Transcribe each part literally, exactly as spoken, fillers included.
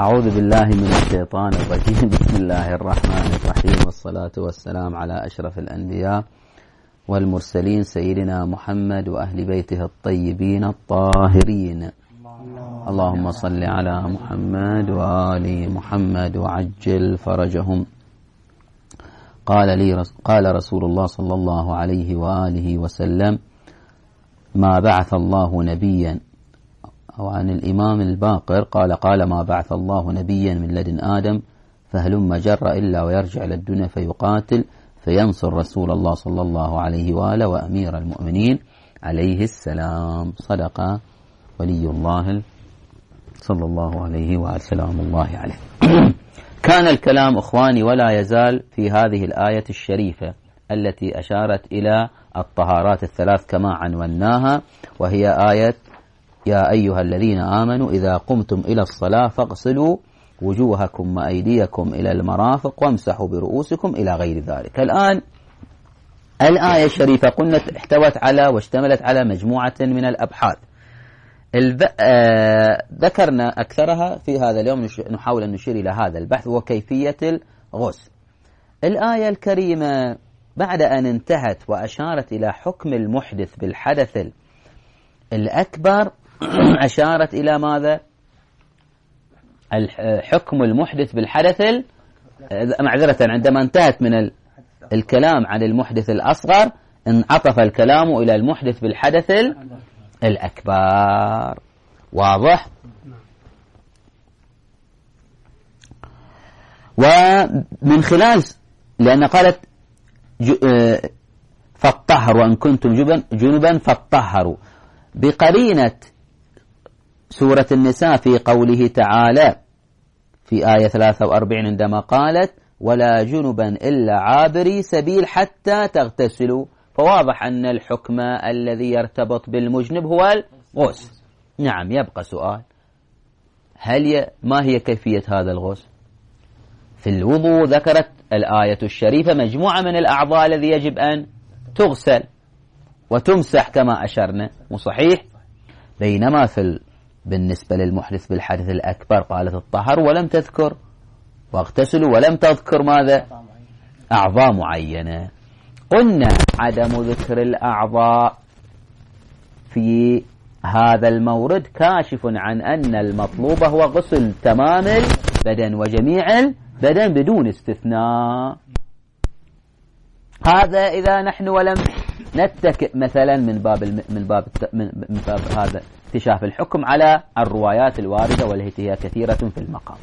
أعوذ بالله من الشيطان الرجيم. بسم الله الرحمن الرحيم، والصلاة والسلام على أشرف الأنبياء والمرسلين سيدنا محمد وأهل بيته الطيبين الطاهرين. اللهم صل على محمد وآل محمد وعجل فرجهم. قال لي رس قال رسول الله صلى الله عليه وآله وسلم: ما بعث الله نبيا، أو عن الإمام الباقر قال قال ما بعث الله نبيا من لدن آدم فهلم جر إلا ويرجع إلى الدنيا فيقاتل فينصر رسول الله صلى الله عليه وآله وأمير المؤمنين عليه السلام. صدق ولي الله صلى الله عليه وآله سلام الله عليه. كان الكلام أخواني ولا يزال في هذه الآية الشريفة التي أشارت إلى الطهارات الثلاث كما عنوناها، وهي آية: يا أيها الذين آمنوا إذا قمتم إلى الصلاة فاغسلوا وجوهكم وأيديكم إلى المرافق وامسحوا برؤوسكم إلى غير ذلك. الآن الآية الشريفة قلنا احتوت على واشتملت على مجموعة من الأبحاث. الب... آه... ذكرنا أكثرها في هذا اليوم، نش... نحاول أن نشير إلى هذا البحث وكيفية الغسل. الآية الكريمة بعد أن انتهت وأشارت إلى حكم المحدث بالحدث الأكبر أشارت إلى ماذا؟ الحكم المحدث بالحدث ال... معذرة، عندما انتهت من ال... الكلام عن المحدث الأصغر انعطف الكلام إلى المحدث بالحدث ال... الأكبر. واضح؟ ومن خلال، لأن قالت ج... فاطهروا وإن كنتم جنبا جنبا فاطهروا، بقرينة سورة النساء في قوله تعالى في آية ثلاثة وأربعين عندما قالت: ولا جنبا إلا عابري سبيل حتى تغتسلوا، فواضح أن الحكم الذي يرتبط بالمجنب هو الغسل. نعم، يبقى سؤال: هل ي... ما هي كيفية هذا الغسل؟ في الوضوء ذكرت الآية الشريفة مجموعة من الأعضاء الذي يجب أن تغسل وتمسح كما أشرنا، وصحيح. بينما في ال... بالنسبة للمحدث بالحدث الأكبر قالت الطهر ولم تذكر، واغتسلوا ولم تذكر ماذا؟ أعضاء معينة. قلنا عدم ذكر الأعضاء في هذا المورد كاشف عن أن المطلوب هو غسل تمام البدن وجميع البدن بدون استثناء. هذا إذا نحن ولم نتكئ مثلا من باب الم... من باب الت... من باب هذا اكتشاف الحكم على الروايات الواردة والتي هي كثيرة في المقام.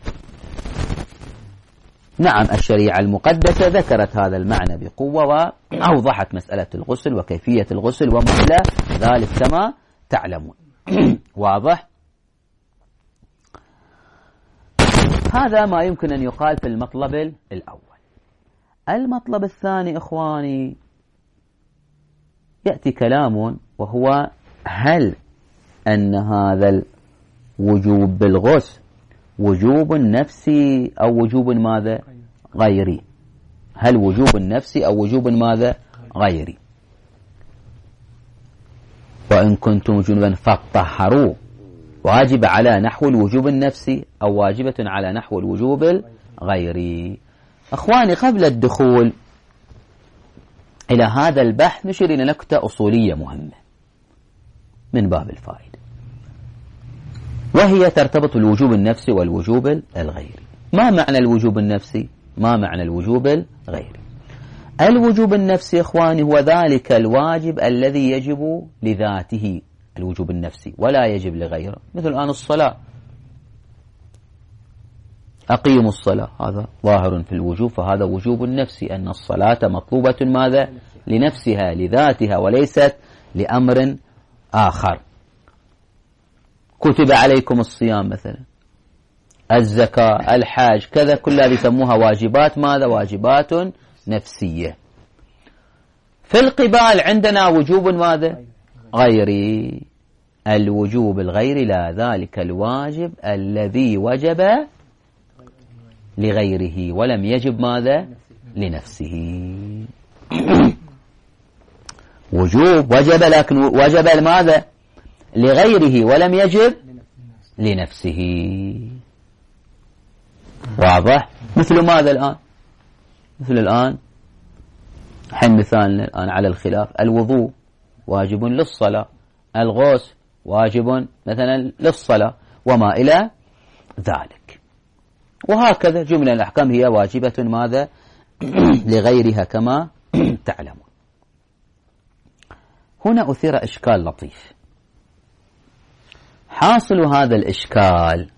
نعم، الشريعة المقدسة ذكرت هذا المعنى بقوة وأوضحت مسألة الغسل وكيفية الغسل ومثل ذلك كما تعلمون. واضح؟ هذا ما يمكن أن يقال في المطلب الأول. المطلب الثاني إخواني يأتي كلام، وهو: هل أن هذا الوجوب بالغسل وجوب نفسي أو وجوب ماذا؟ غيري؟ هل وجوب نفسي أو وجوب ماذا؟ غيري؟ وإن كنتم جنبا فاطهروا، واجب على نحو الوجوب النفسي أو واجبة على نحو الوجوب الغيري؟ أخواني، قبل الدخول إلى هذا البحث نشير إلى نكتة أصولية مهمة من باب الفائدة، وهي ترتبط الوجوب النفسي والوجوب الغيري. ما معنى الوجوب النفسي؟ ما معنى الوجوب الغيري؟ الوجوب النفسي إخواني هو ذلك الواجب الذي يجب لذاته، الوجوب النفسي، ولا يجب لغيره. مثل الآن الصلاة، أقيموا الصلاة، هذا ظاهر في الوجوب، فهذا وجوب نفسي، أن الصلاة مطلوبة ماذا؟ لنفسها لذاتها وليست لأمر آخر. كتب عليكم الصيام مثلا، الزكاة، الحاج، كذا، كلها يسموها واجبات ماذا؟ واجبات نفسية. في القبال عندنا وجوب ماذا؟ غيري. الوجوب الغيري لا ذلك الواجب الذي وجب لغيره ولم يجب ماذا؟ لنفسه. وجوب وجب، لكن وجب لماذا؟ لغيره ولم يجب لنفسه. واضح؟ مثل ماذا الآن؟ مثل الآن حين مثالنا الآن على الخلاف، الوضوء واجب للصلاة، الغسل واجب مثلا للصلاة وما إلى ذلك، وهكذا جملة الأحكام هي واجبة ماذا لغيرها كما تعلمون. هنا أثير إشكال لطيف. حاصل هذا الإشكال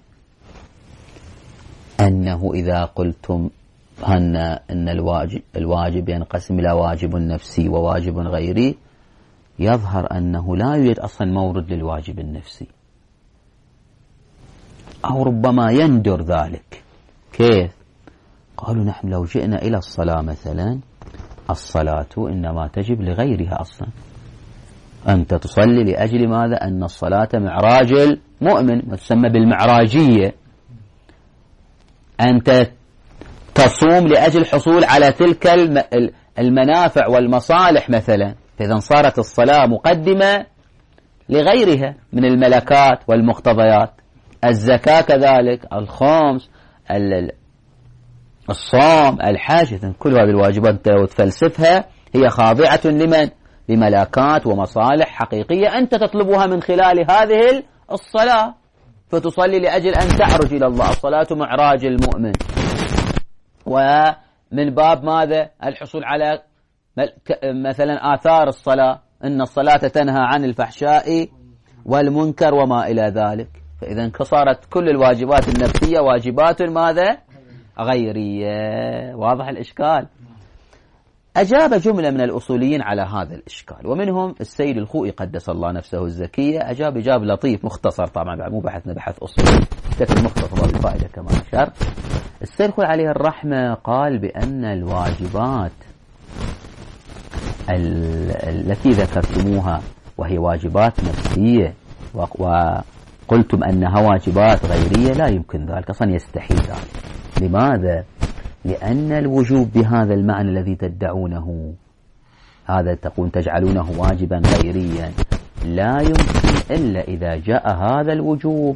أنه إذا قلتم أن أن الواجب الواجب ينقسم إلى واجب نفسي وواجب غيري، يظهر أنه لا يوجد أصلا مورد للواجب النفسي، أو ربما يندر ذلك. كيف؟ قالوا نحن لو جئنا إلى الصلاة مثلا، الصلاة إنما تجب لغيرها أصلا. أنت تصلي لأجل ماذا؟ أن الصلاة معراج المؤمن، ما تسمى بالمعراجية. أنت تصوم لأجل الحصول على تلك المنافع والمصالح مثلا، فإذا صارت الصلاة مقدمة لغيرها من الملكات والمقتضيات. الزكاة كذلك، الخمس، الصوم، الحج، كل هذه الواجبات وتفلسفها هي خاضعة لمن؟ لملكات ومصالح حقيقية أنت تطلبها من خلال هذه الصلاة، فتصلي لأجل أن تعرج إلى الله. الصلاة معراج المؤمن، ومن باب ماذا؟ الحصول على مثلا آثار الصلاة، إن الصلاة تنهى عن الفحشاء والمنكر وما إلى ذلك. فإذا صارت كل الواجبات النفسية واجبات ماذا؟ غيرية. واضح الإشكال؟ أجاب جملة من الأصوليين على هذا الإشكال، ومنهم السيد الخوئي قدس الله نفسه الزكية، أجاب إجاب لطيف مختصر، طبعا مو بحثنا بحث أصولي لكن مختصر بالفائدة كما أشار. السيد الخوئي عليه الرحمة قال بأن الواجبات التي ذكرتموها وهي واجبات نفسية وقلتم أنها واجبات غيرية، لا يمكن ذلك أصلا، يستحيل ذلك. لماذا؟ لأن الوجوب بهذا المعنى الذي تدعونه، هذا تقول تجعلونه واجبا غيريا، لا يمكن إلا إذا جاء هذا الوجوب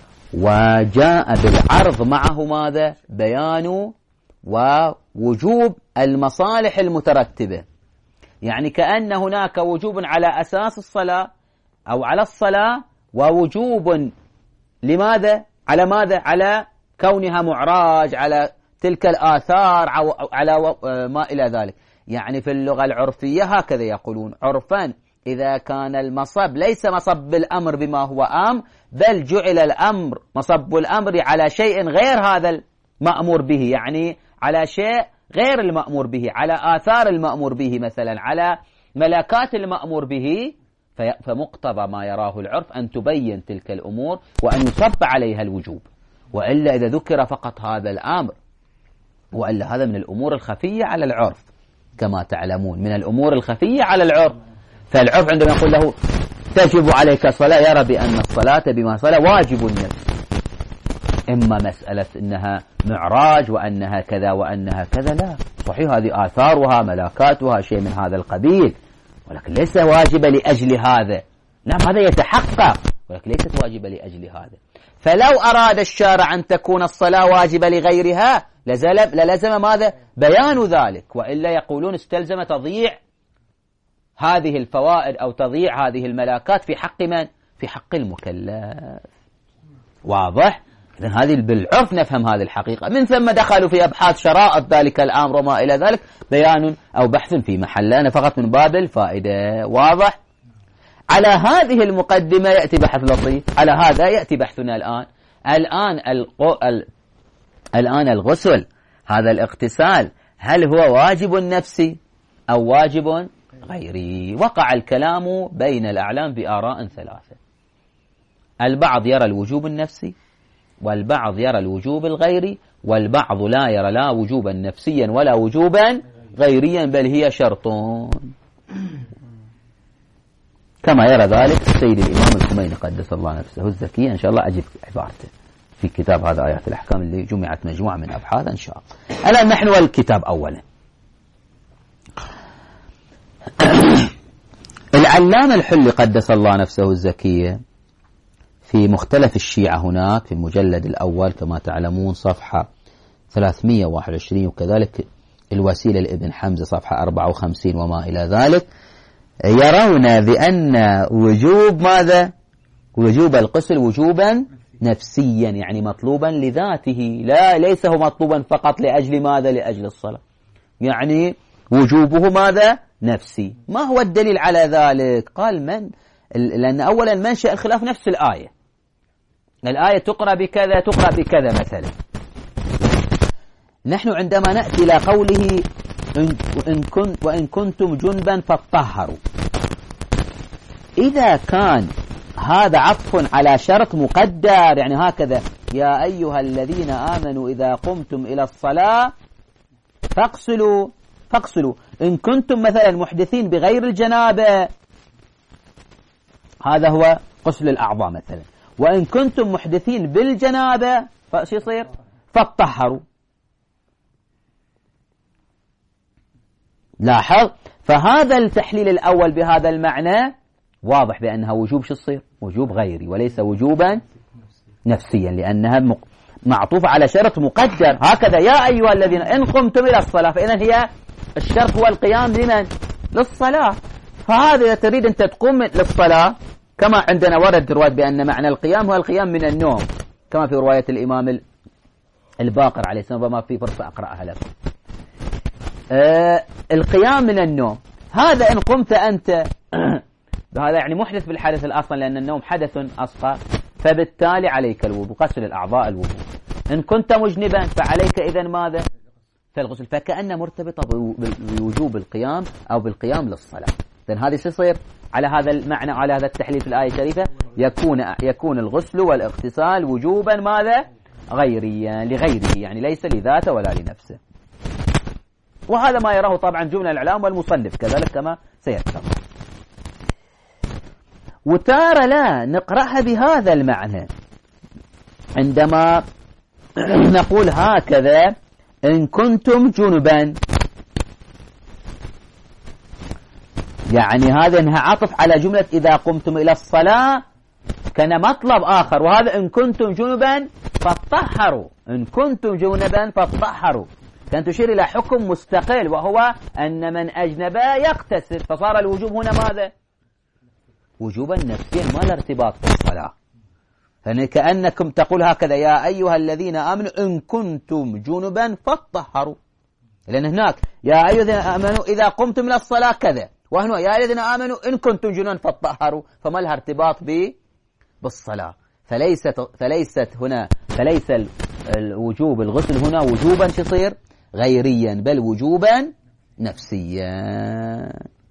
وجاء بالعرض معه ماذا؟ بيان ووجوب المصالح المترتبة. يعني كأن هناك وجوب على أساس الصلاة أو على الصلاة، ووجوب لماذا؟ على ماذا؟ على كونها معراج، على تلك الآثار، على ما إلى ذلك. يعني في اللغة العرفية هكذا يقولون عرفا، إذا كان المصب ليس مصب الأمر بما هو أمر، بل جعل الأمر مصب الأمر على شيء غير هذا المأمور به، يعني على شيء غير المأمور به، على آثار المأمور به، مثلا على ملكات المأمور به، فمقتضى ما يراه العرف أن تبين تلك الأمور وأن يصب عليها الوجوب. وإلا إذا ذكر فقط هذا الأمر، وإلا هذا من الأمور الخفية على العرف كما تعلمون، من الأمور الخفية على العرف. فالعرف عندما يقول له تجب عليك الصلاة، يرى بأن الصلاة بما صلاة واجب النفس، إما مسألة إنها معراج وأنها كذا وأنها كذا، لا صحيح، هذه آثارها ملاكاتها شيء من هذا القبيل، ولكن ليس واجبة لأجل هذا. نعم هذا يتحقق، ولكن ليست واجبة لأجل هذا. فلو أراد الشارع أن تكون الصلاة واجبة لغيرها للزم ماذا؟ بيان ذلك، وإلا يقولون استلزم تضييع هذه الفوائد أو تضييع هذه الملاكات في حق من؟ في حق المكلف. واضح؟ إذن هذه بالعرف نفهم هذه الحقيقة. من ثم دخلوا في أبحاث شرائط ذلك الأمر وما إلى ذلك، بيان أو بحث في محل، أنا فقط من باب الفائدة. واضح؟ على هذه المقدمة يأتي بحث لطيف، على هذا يأتي بحثنا الآن. الآن القو... ال... الآن الغسل، هذا الاغتسال، هل هو واجب نفسي أو واجب غيري؟ وقع الكلام بين الأعلام بآراء ثلاثة. البعض يرى الوجوب النفسي، والبعض يرى الوجوب الغيري، والبعض لا يرى لا وجوبا نفسيا ولا وجوبا غيريا، بل هي شرط، كما يرى ذلك السيد الإمام الخميني قدس الله نفسه الزكية. إن شاء الله أجد عبارته في كتاب هذا آيات الأحكام اللي جمعت مجموعة من أبحاث إن شاء الله. الآن نحن والكتاب أولا. العلامة الحلي قدس الله نفسه الزكية في مختلف الشيعة هناك في المجلد الأول كما تعلمون صفحة ثلاثمئة وواحد وعشرين، وكذلك الوسيلة لابن حمزة صفحة أربعة وخمسين وما إلى ذلك، يرون بأن وجوب ماذا؟ وجوب الغسل وجوبا نفسيا، يعني مطلوبا لذاته، لا ليس هو مطلوبا فقط لأجل ماذا؟ لأجل الصلاة، يعني وجوبه ماذا؟ نفسي. ما هو الدليل على ذلك؟ قال من؟ لأن أولا منشأ الخلاف نفس الآية، الآية تقرأ بكذا تقرأ بكذا مثلا. نحن عندما نأتي إلى قوله إن كنت وإن كنتم جنبا فاطهروا، إذا كان هذا عطف على شرط مقدر، يعني هكذا يا أيها الذين آمنوا إذا قمتم إلى الصلاة فاغسلوا فاغسلوا إن كنتم مثلا محدثين بغير الجنابة، هذا هو غسل الأعضاء مثلا، وإن كنتم محدثين بالجنابة فشو يصير؟ فاطهروا. لاحظ، فهذا التحليل الأول بهذا المعنى واضح بأنها وجوب شو يصير؟ وجوب غيري وليس وجوبا نفسيا، لأنها معطوفة على شرط مقدر، هكذا يا أيها الذين إن قمتم إلى الصلاة، فإذا هي الشرط هو القيام لمن؟ للصلاة. فهذا إذا تريد أن تقوم للصلاة، كما عندنا ورد رواية بأن معنى القيام هو القيام من النوم، كما في رواية الإمام الباقر عليه السلام، وما في فرصة أقرأها لكم. آه القيام من النوم، هذا إن قمت أنت هذا يعني محدث بالحدث الأصل، لأن النوم حدث أصغر، فبالتالي عليك الوضوء، غسل الأعضاء الوضوء. إن كنت مجنبا فعليك إذن ماذا؟ فالغسل، فكأنه مرتبطة بوجوب القيام أو بالقيام للصلاة. إذن هذه سيصير على هذا المعنى، على هذا التحليل في الآية الشريفة، يكون يكون الغسل والاغتسال وجوبا ماذا؟ غيريا، لغيره، يعني ليس لذاته ولا لنفسه. وهذا ما يراه طبعا جملة الإعلام والمصنف كذلك كما سيذكر. وتارة لا نقرأها بهذا المعنى عندما نقول هكذا إن كنتم جنبا، يعني هذا إنها عطف على جملة إذا قمتم إلى الصلاة، كان مطلب آخر، وهذا إن كنتم جنبا فاطهروا، إن كنتم جنبا فاطهروا، كان تشير إلى حكم مستقل، وهو أن من أجنب يغتسل، فصار الوجوب هنا ماذا؟ وجوبا نفسيا، ما الارتباط بالصلاة. يعني كأنكم تقول هكذا يا أيها الذين آمنوا إن كنتم جنبا فاطهروا، لأن هناك يا أيها الذين آمنوا إذا قمتم إلى الصلاة كذا، وهنا يا الذين آمنوا إن كنتم جنبا فاطهروا، فما لها ارتباط بالصلاة. فليست فليست هنا فليس الوجوب الغسل هنا وجوبا تصير غيريا، بل وجوبا نفسيا.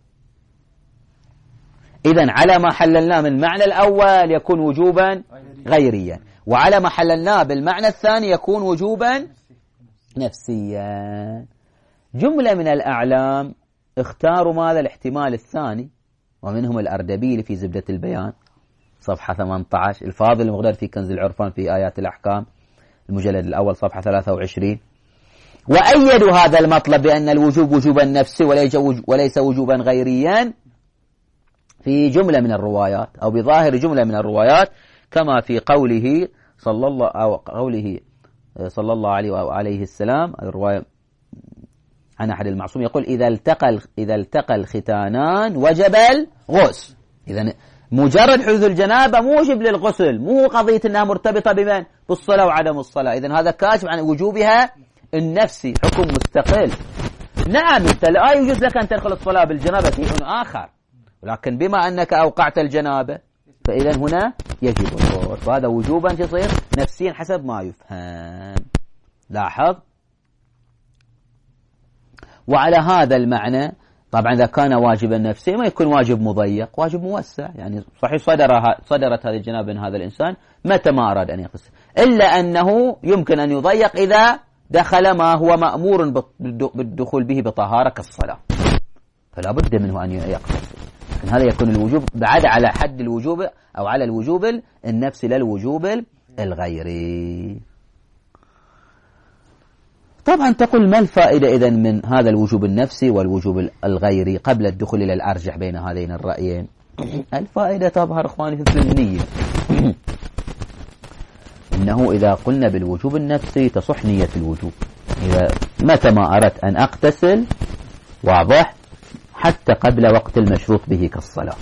إذن على ما حللناه من معنى الأول يكون وجوبا غيريا، وعلى ما حللناه بالمعنى الثاني يكون وجوبا نفسيا. جملة من الأعلام اختاروا ماذا؟ الاحتمال الثاني، ومنهم الأردبيلي في زبدة البيان صفحة ثمانية عشر، الفاضل المغدر في كنز العرفان في آيات الأحكام المجلد الأول صفحة ثلاثة وعشرين، وأيدوا هذا المطلب بأن الوجوب وجوبا نفسي وليس وجوبا غيريا في جملة من الروايات، أو بظاهر جملة من الروايات، كما في قوله صلى الله أو قوله صلى الله عليه وعليه السلام، الرواية عن أحد المعصوم يقول إذا التقى إذا التقى الختانان وجب الغسل. إذا مجرد حدوث الجنابة موجب للغسل، مو قضية أنها مرتبطة بمن؟ بالصلاة وعدم الصلاة. إذا هذا كاشف عن وجوبها النفسي، حكم مستقل. نعم أنت لا يجوز لك أن تدخل الصلاة بالجنابة شيء آخر، ولكن بما أنك أوقعت الجنابة فإذا هنا يجب الغسل، فهذا وجوبا تصير نفسيا حسب ما يفهم. لاحظ. وعلى هذا المعنى طبعا إذا كان واجبا نفسيا ما يكون واجب مضيق، واجب موسع، يعني صحيح صدرها صدرت هذه الجنابة من هذا الإنسان متى ما أراد أن يغتسل، إلا أنه يمكن أن يضيق إذا دخل ما هو مأمور بالدخول به بطهارة كالصلاة، فلا بد منه أن يغتسل. لكن هذا يكون الوجوب بعد على حد الوجوب أو على الوجوب النفسي لا الوجوب الغيري. طبعا تقول ما الفائدة إذن من هذا الوجوب النفسي والوجوب الغيري قبل الدخول إلى الأرجح بين هذين الرأيين؟ الفائدة تظهر إخواني في النية. أنه إذا قلنا بالوجوب النفسي تصح نية الوجوب. إذا متى ما أردت أن أغتسل واضح حتى قبل وقت المشروط به كالصلاة،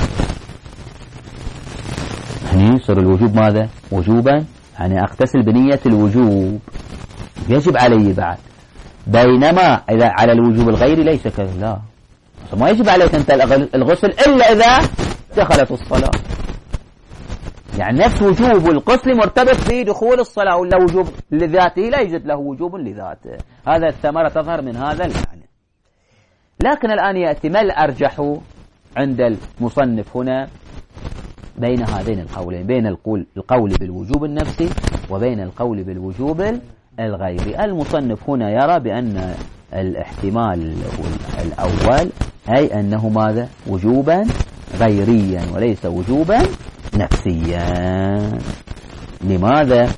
يعني يصير الوجوب ماذا؟ وجوبا، يعني أغتسل بنية الوجوب يجب علي بعد. بينما إذا على الوجوب الغيري ليس كذا، لا ما يجب عليك أنت الغسل إلا إذا دخلت الصلاة. يعني نفس وجوب الغسل مرتبط بدخول الصلاة، ولا وجوب لذاته لا يوجد له وجوب لذاته. هذا الثمرة تظهر من هذا المعنى. لكن الآن يأتي ما الأرجح عند المصنف هنا بين هذين القولين، بين القول, القول بالوجوب النفسي وبين القول بالوجوب الغيري. المصنف هنا يرى بأن الاحتمال الأول أي أنه ماذا؟ وجوبا غيريا وليس وجوبا نفسيا. لماذا؟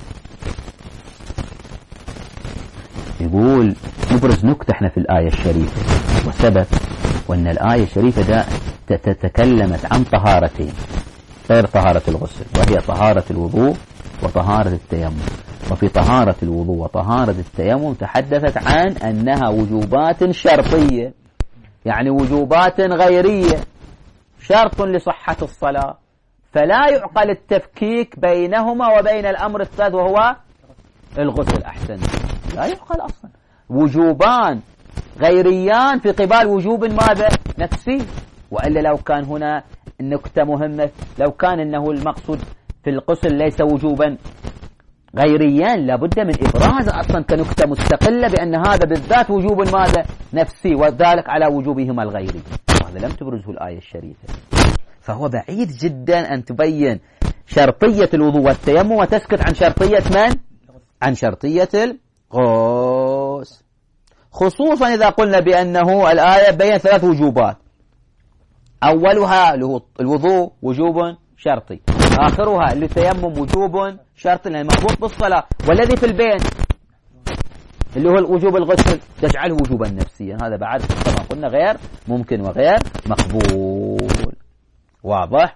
يقول نبرز نكتة احنا في الآية الشريفة وسبب، وأن الآية الشريفة تتكلمت عن طهارتين غير طهارة الغسل، وهي طهارة الوضوء وطهارة التيمم. وفي طهارة الوضوء وطهارة التيمم تحدثت عن أنها وجوبات شرطية، يعني وجوبات غيرية، شرط لصحة الصلاة، فلا يعقل التفكيك بينهما وبين الأمر الثالث وهو الغسل. أحسن، لا يعقل أصلا. وجوبان غيريان في قبال وجوب ماذا؟ نفسي. وإلا لو كان هنا النكتة مهمة، لو كان إنه المقصود في الغسل ليس وجوبا غيريان لابد من إبراز أصلا كنكتة مستقلة بأن هذا بالذات وجوب ماذا؟ نفسي، وذلك على وجوبهما الغيري. وهذا لم تبرزه الآية الشريفة. فهو بعيد جدا أن تبين شرطية الوضوء والتيمم وتسكت عن شرطية من؟ عن شرطية الغسل، خصوصا إذا قلنا بأنه الآية بين ثلاث وجوبات، أولها الوضوء وجوب شرطي، آخرها التيمم وجوب شرطي لأنه مربوط بالصلاة، والذي في البين اللي هو الوجوب الغسل تجعله وجوبا نفسيا. هذا بعد كما قلنا غير ممكن وغير مقبول. واضح؟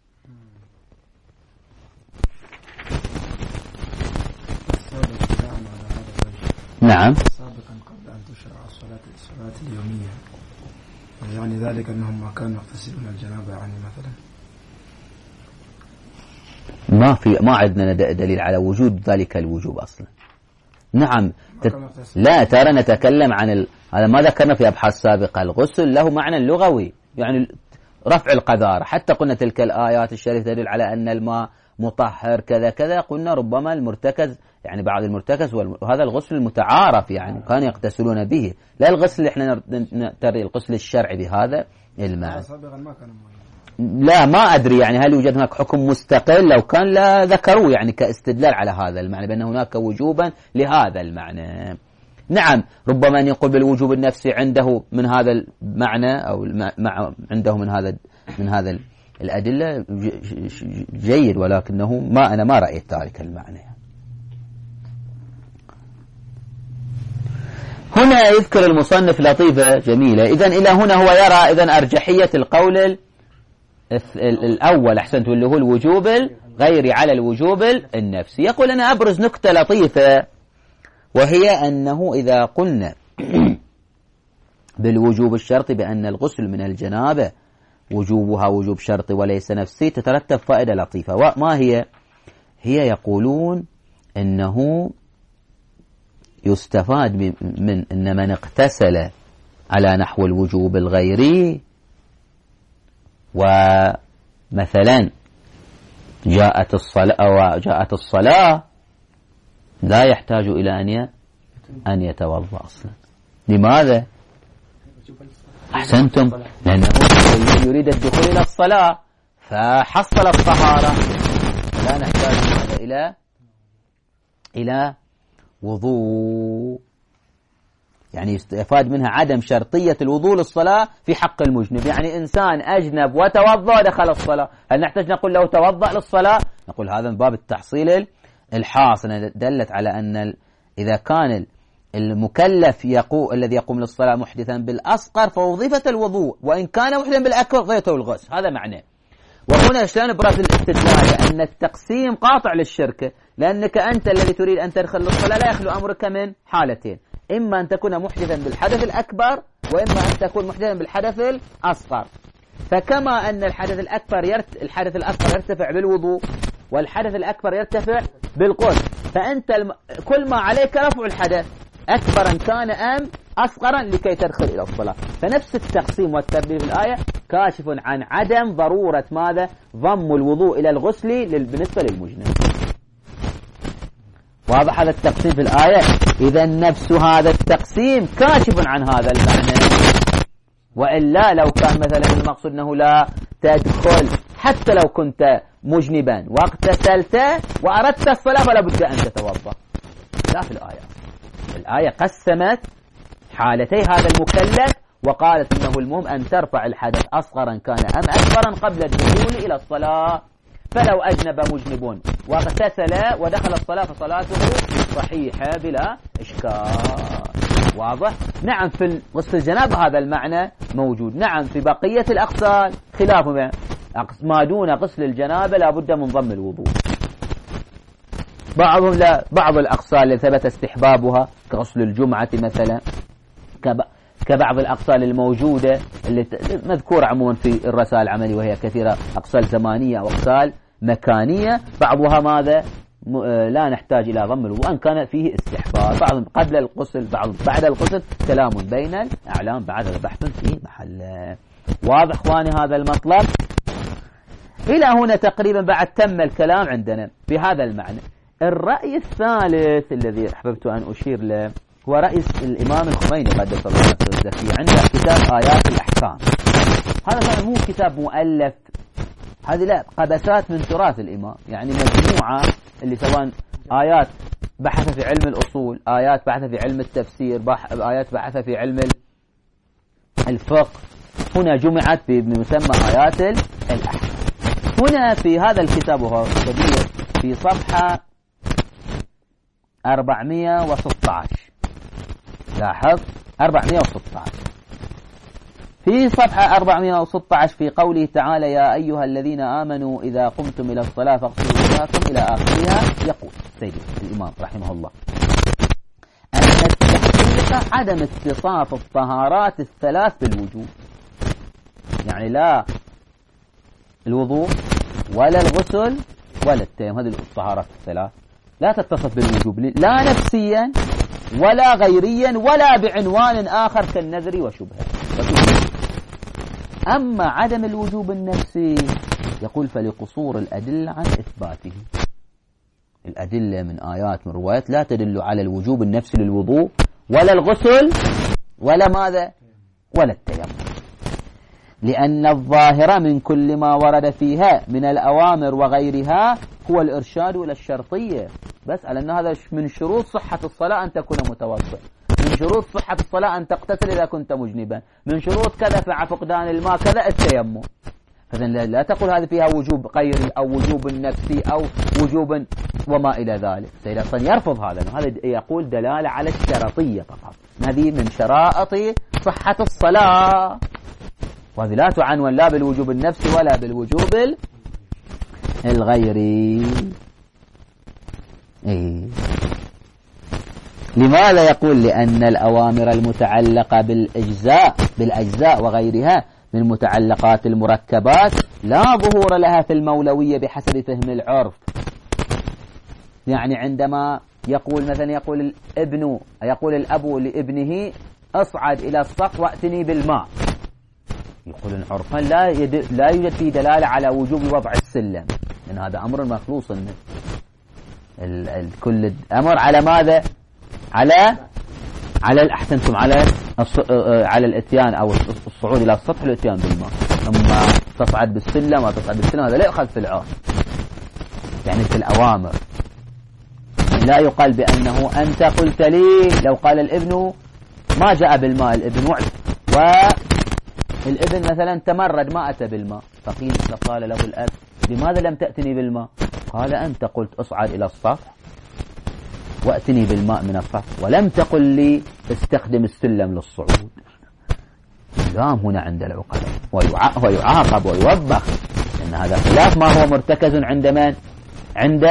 نعم. سابقا قبل أن تشرع الصلاة الصلاة اليومية، يعني ذلك أنهم ما كانوا يغتسلون الجنابة يعني مثلا. ما في ما عندنا دليل على وجود ذلك الوجوب أصلا. نعم تت... لا ترى نتكلم عن ال... هذا ما ذكرنا في أبحاث سابقة. الغسل له معنى لغوي، يعني رفع القذارة. حتى قلنا تلك الآيات الشريفة تدل على أن الماء مطهر كذا كذا، قلنا ربما المرتكز يعني بعض المرتكز، وهذا الغسل المتعارف يعني كانوا يغتسلون به، لا الغسل احنا نرى الغسل الشرعي بهذا المعنى. لا ما أدري يعني هل يوجد هناك حكم مستقل، لو كان لا ذكروا يعني كاستدلال على هذا المعنى بأن هناك وجوبا لهذا المعنى. نعم ربما أن يقول بالوجوب النفسي عنده من هذا المعنى أو مع عنده من هذا من هذا الأدلة جيد، ولكنه ما أنا ما رأيت ذلك المعنى. هنا يذكر المصنف لطيفة جميلة. إذن إلى هنا هو يرى إذن أرجحية القول الأول أحسنت اللي هو الوجوب الغيري على الوجوب النفسي. يقول أنا أبرز نكتة لطيفة، وهي أنه إذا قلنا بالوجوب الشرطي بأن الغسل من الجنابة وجوبها وجوب شرطي وليس نفسي، تترتب فائدة لطيفة. وما هي؟ هي يقولون أنه يستفاد من أن من اغتسل على نحو الوجوب الغيري ومثلا جاءت الصلاة أو جاءت الصلاة لا يحتاج إلى أن أن يتوضأ أصلا. لماذا؟ أحسنتم، لأنه يريد الدخول إلى الصلاة فحصل الطهارة، لا نحتاج إلى إلى وضوء. يعني يستفاد منها عدم شرطية الوضوء للصلاة في حق المجنب. يعني إنسان أجنب وتوضأ دخل الصلاة، هل نحتاج نقول له توضأ للصلاة؟ نقول هذا من باب التحصيل الحاصل. دلت على أن إذا كان المكلف يقو الذي يقوم للصلاة محدثا بالأصغر فوظيفة الوضوء، وإن كان محدثا بالأكبر غيرته الغسل. هذا معناه. وهنا شلون برز الاستدلال أن التقسيم قاطع للشركة، لأنك أنت الذي تريد أن تدخل الصلاة لا يخلو أمرك من حالتين، إما أن تكون محدثا بالحدث الأكبر، وإما أن تكون محدثا بالحدث الأصغر. فكما أن الحدث الأكبر يرت... الحدث الأصغر يرتفع بالوضوء، والحدث الأكبر يرتفع بالغسل، فأنت الم... كل ما عليك رفع الحدث أكبرا كان أم أصغرا لكي تدخل إلى الصلاة. فنفس التقسيم والترتيب في الآية كاشف عن عدم ضرورة ماذا؟ ضم الوضوء إلى الغسل لل... بالنسبة للمجنب. واضح هذا التقسيم في الآية؟ إذا نفس هذا التقسيم كاشف عن هذا المعنى، وإلا لو كان مثلا المقصود أنه لا تدخل حتى لو كنت مجنبا واغتسلت وأردت الصلاة فلا بد أن تتوضأ، لا في الآية. الآية قسمت حالتي هذا المكلف وقالت إنه المهم أن ترفع الحدث أصغرا كان أم أكبرا قبل الدخول إلى الصلاة. فلو أجنب مجنب واغتسل ودخل الصلاة فصلاته صحيحة بلا إشكال. واضح؟ نعم في غسل الجنابة هذا المعنى موجود، نعم في بقية الأغسال خلاف ما دون غسل الجنابة لا بد من ضم الوضوء. بعضهم لا، بعض الأغسال اللي ثبت استحبابها كغسل الجمعة مثلا، كبعض الأغسال الموجودة اللي مذكورة عموما في الرسائل العملية وهي كثيرة، أغسال زمانية أو أغسال مكانية، بعضها ماذا لا نحتاج إلى ضم الوضوء أن كان فيه استحباب، بعض قبل الغسل بعض بعد الغسل، كلام بين الأعلام بعد بحث في محله. واضح إخواني هذا المطلب؟ إلى هنا تقريبا بعد تم الكلام عندنا في هذا المعنى. الرأي الثالث الذي أحببت أن أشير له هو رأي الإمام الخميني قدس الله سره فيه، عنده كتاب آيات الأحكام. هذا طبعا مو كتاب مؤلف، هذه لا قبسات من تراث الإمام، يعني مجموعة اللي سواء آيات بحث في علم الأصول، آيات بحث في علم التفسير، آيات بحث في علم الفقه، هنا جمعت بمسمى آيات الأحكام. هنا في هذا الكتاب وهو كبير في صفحة أربعمائة وستة عشر، لاحظ أربعمائة وستة عشر، في صفحة أربعمائة وستة عشر في قوله تعالى يا أيها الذين آمنوا إذا قمتم إلى الصلاة فاغسلوا وجوهكم إلى آخرها، يقول سيد الإمام رحمه الله أن التحقيق عدم اتصاف الطهارات الثلاث بالوجوب، يعني لا الوضوء ولا الغسل ولا التيمم، هذه الطهارات الثلاث لا تتصف بالوجوب لا نفسيا ولا غيريا ولا بعنوان آخر كالنذر وشبهه. أما عدم الوجوب النفسي يقول فلقصور الأدلة عن إثباته، الأدلة من آيات من روايات لا تدل على الوجوب النفسي للوضوء ولا الغسل ولا ماذا ولا التيمم، لأن الظاهر من كل ما ورد فيها من الأوامر وغيرها هو الإرشاد إلى الشرطية، بس على أن هذا من شروط صحة الصلاة أن تكون متوضئ، من شروط صحة الصلاة أن تغتسل إذا كنت مجنبا، من شروط كذا فع فقدان الماء كذا التيمم. فإذا لا تقول هذا فيها وجوب غيري أو وجوب نفسي أو وجوب وما إلى ذلك. سيد أصلا يرفض هذا، هذا يقول دلالة على الشرطية فقط، هذه من شرائط صحة الصلاة، وهذه لا تعنون لا بالوجوب النفسي ولا بالوجوب الغيري. إيه. لماذا يقول؟ لأن الأوامر المتعلقة بالأجزاء بالأجزاء وغيرها من متعلقات المركبات لا ظهور لها في المولوية بحسب فهم العرف. يعني عندما يقول مثلا يقول الابن يقول الأب لابنه اصعد إلى السطح وأتني بالماء، يقول عرفا لا يد... لا يوجد فيه دلالة على وجوب وضع السلم، لأن هذا أمر مخلوص منه. ال... ال... كل أمر على ماذا؟ على على الأحسنتم على الص... على الاتيان أو الصعود إلى السطح والاتيان بالماء. أما تصعد بالسلم وتصعد بالسلم هذا لا يؤخذ في العرف، يعني في الأوامر لا يقال بأنه أنت قلت لي، لو قال الابن ما جاء بالماء الابن وعد والابن مثلا تمرد ما أتى بالماء، فقيل فقال له الأب لماذا لم تأتني بالماء؟ قال أنت قلت أصعد إلى السطح وأتني بالماء من السطح ولم تقل لي استخدم السلم للصعود. لام هنا عند العقلاء ويعاقب ويوبخ، إن هذا خلاف ما هو مرتكز عند من؟ عند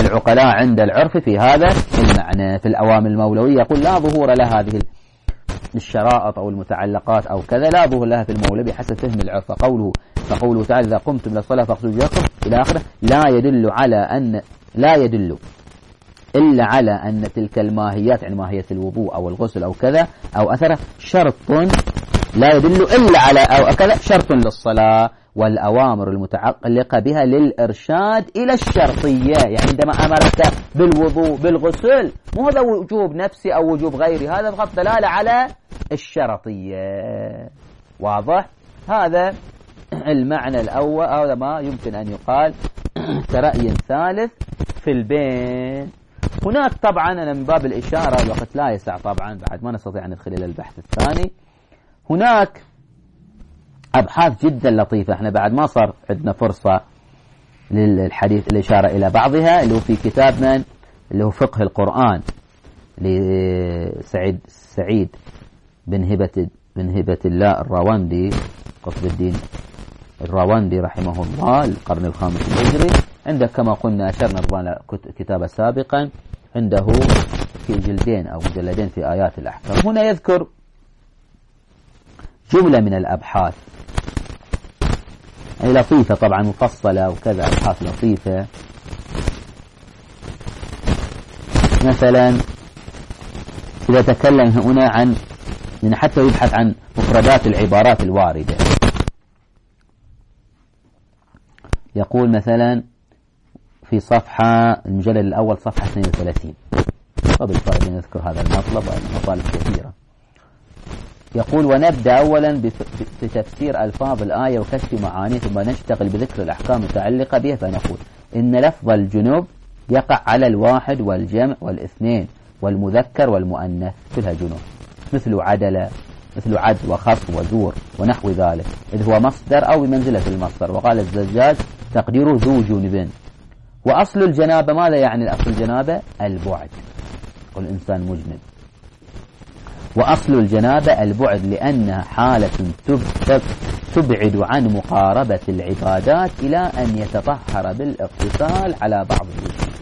العقلاء عند العرف في هذا المعنى. في الأوامر المولوية يقول لا ظهور لها هذه الشرائط أو المتعلقات أو كذا، لا ظهور لها في المولى بحسب فهم العرف. فقوله فقوله تعالى إذا قمتم للصلاة فاغسلوا وجوهكم إلى آخره لا يدل على أن لا يدل إلا على أن تلك الماهيات، يعني ماهية الوضوء أو الغسل أو كذا أو أثره، شرط لا يدل إلا على أو كذا شرط للصلاة، والأوامر المتعلقة بها للإرشاد إلى الشرطية. يعني عندما أمرك بالوضوء بالغسل مو هذا وجوب نفسي أو وجوب غيري، هذا فقط دلالة على الشرطية. واضح؟ هذا المعنى الأول، هذا ما يمكن أن يقال كرأي ثالث في البين. هناك طبعا أنا من باب الإشارة، الوقت لا يسع طبعا بعد ما نستطيع أن ندخل إلى البحث الثاني. هناك أبحاث جدا لطيفة، احنا بعد ما صار عندنا فرصة للحديث الإشارة إلى بعضها، اللي هو في كتاب من اللي هو فقه القرآن لسعيد سعيد بن هبة بن هبة الله الراوندي، قطب الدين الراوندي رحمه الله، القرن الخامس الهجري. عنده كما قلنا أشرنا ربما كتابة سابقا، عنده في جلدين أو مجلدين في آيات الأحكام. هنا يذكر جملة من الأبحاث أي لطيفة طبعا مفصلة وكذا، أبحاث لطيفة. مثلا إذا تكلم هنا عن من حتى يبحث عن مفردات العبارات الواردة، يقول مثلا في صفحة المجلد الأول صفحة اثنين وثلاثين، قبل فرق نذكر هذا المطلب ومطالب كثيرة. يقول ونبدأ أولا بتفسير ألفاظ الآية وكشف معانيه، ثم نشتغل بذكر الأحكام المتعلقة بها. فنقول إن لفظ الجنوب يقع على الواحد والجمع والاثنين والمذكر والمؤنث، كلها جنوب، مثل عدل مثل عد وخص وزور ونحو ذلك، إذ هو مصدر أو بمنزلة المصدر. وقال الزجاج تقديره ذو جنب. وأصل الجنابة ماذا يعني الأصل الجنابة؟ البعد، يقول الإنسان مجنب. وأصل الجنابة البعد لأنها حالة تبعد عن مقاربة العبادات إلى أن يتطهر بالاغتسال على بعض الوجوه.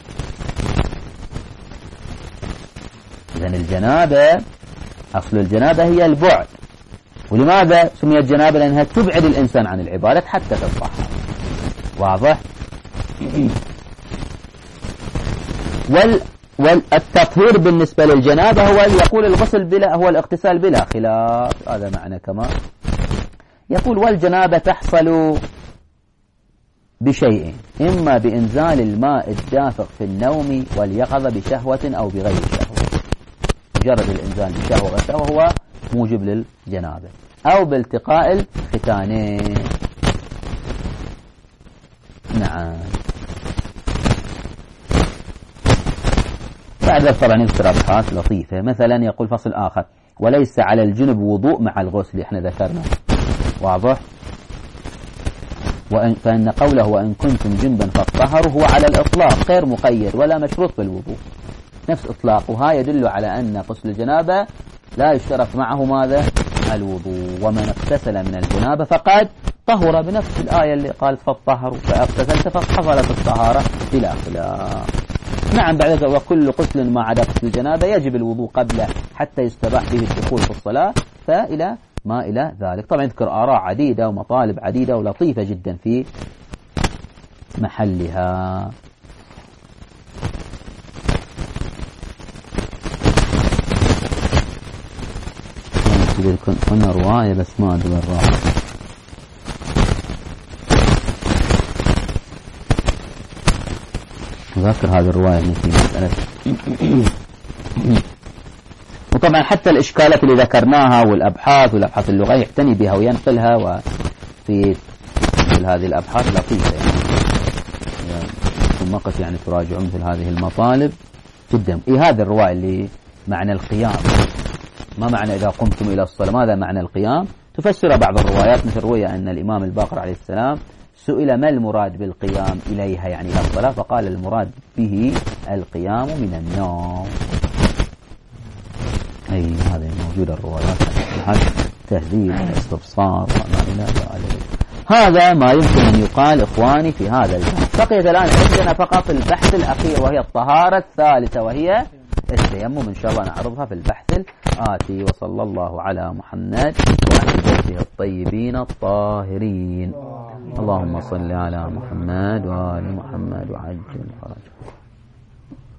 إذن الجنابة أصل الجنابة هي البعد. ولماذا سميت جنابة؟ لأنها تبعد الإنسان عن العبادات حتى تتطهر. واضح؟ وال والتطهير بالنسبة للجنابة هو يقول الغسل بلا هو الاغتسال بلا خلاف، هذا معنى كما يقول. والجنابة تحصل بشيء، إما بإنزال الماء الدافق في النوم واليقظة بشهوة أو بغير شهوة، مجرد الإنزال بشهوة وشهوة هو موجب للجنابة، أو بالتقاء الختانين. نعم. بعد طبعا نذكر أبحاث لطيفة. مثلا يقول فصل آخر وليس على الجنب وضوء مع الغسل، احنا ذكرنا. واضح؟ وإن فإن قوله وإن كنتم جنبا فاطهروا هو على الإطلاق غير مقيد ولا مشروط بالوضوء، نفس إطلاقها يدل على أن غسل الجنابة لا يشترط معه ماذا؟ الوضوء. ومن اغتسل من الجنابة فقد طهر، بنفس الآية اللي قال فاطهروا، فاغتسلت فحصلت الطهارة بلا خلاف. نعم. بعد ذلك وكل غسل ما عدا غسل الجنابة يجب الوضوء قبله حتى يستباح به الدخول في الصلاة، فإلى ما إلى ذلك. طبعا يذكر آراء عديدة ومطالب عديدة ولطيفة جدا في محلها. كنا رواية بس ما أدري الراحة. أذكر هذه الرواية في مسألة. وطبعا حتى الإشكالات اللي ذكرناها والأبحاث والأبحاث اللغوية يحتني بها وينقلها، وفي مثل هذه الأبحاث لطيفة يعني ثم وقت يعني تراجعون مثل هذه المطالب جدا. إيه هذه الرواية اللي معنى القيام، ما معنى إذا قمتم إلى الصلاة، ماذا معنى القيام؟ تفسر بعض الروايات، مثل رؤية أن الإمام الباقر عليه السلام سئل ما المراد بالقيام إليها يعني إلى الصلاة، فقال المراد به القيام من النوم. أي هذه موجودة الروايات، تهذيب واستبصار وما إلى ذلك. هذا ما يمكن أن يقال إخواني في هذا البحث. بقيت الآن عندنا فقط البحث الأخير وهي الطهارة الثالثة وهي التيمم، إن شاء الله نعرضها في البحث الآتي. وصلى الله على محمد وأهل بيته الطيبين الطاهرين. اللهم صل على محمد وآل محمد وعجل فرجه.